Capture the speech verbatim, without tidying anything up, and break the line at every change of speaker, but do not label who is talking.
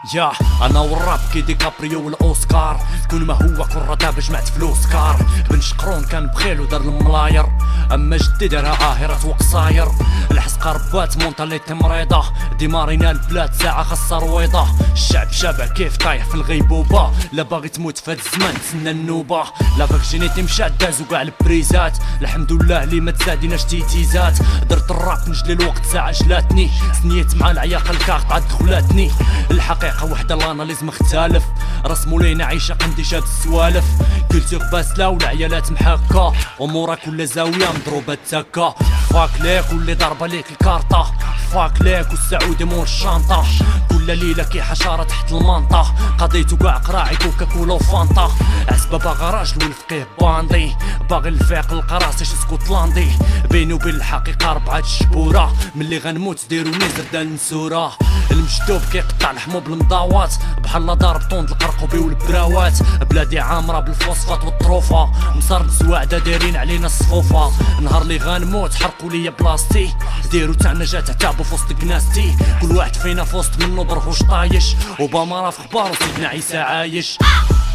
يا انا والراب كي ديكابريو والاوسكار، كون ما هو كون رتاب جمعت فلوس كار. بن شقرون كان بخيل ودار الملاير، اما جدي دارها عاهرة وقصاير. الحس قربات مونتاليتي مريضة، ديما رينا البلاد ساعة خاصة رويضة. الشعب شابع كيف طايح في الغيبوبة، لا باغي تموت فهاد الزمان تسنى النوبة. لا فاكجينيتي مشات دازو كاع البريزات، الحمد لله لي ما تزاديناش تيتيزات. درت الراب نجلي الوقت ساعة جلاتني، سنيت مع العياق الكارت عاد دخلاتني. الحقيقة وحدة الاناليز مختلف، رسمو لينا عيشة قندي شاد السوالف. كولتور باسلة والعيالات محاكة، امورا كل زاوية مضروبة تاكا. فاك ليك واللي ضربة ليك الكارطة، فاك ليك والسعودي مور الشانطة. كل ليلة كي حشارة تحت المنطة، قضيتو كاع قراعي كوكا كولا وفانطا. عزبة باغا راجل والفقيه باندي، باغي الفيق القراصي شي اسكتلاندي. بيني وبين الحقيقة ربعة الشبورة، ملي غنموت ديرو نيزر دال نسورة. المجدوب كيقطع لحمو بالمضاوات، بحال ضارب طوند القرقوبي والبراوات. بلادي عامرة بالفوسفات والطروفة، مصار زواعدة دايرين علينا الصفوفة. نهار لي غنموت حرقوا ليا بلاصتي، ديرو تاع نجاة تعتابو فوسط كناستي. كل واحد فينا فوسط منو برهوش طايش، اوباما راه في خبارو سيدنا عيسى عايش.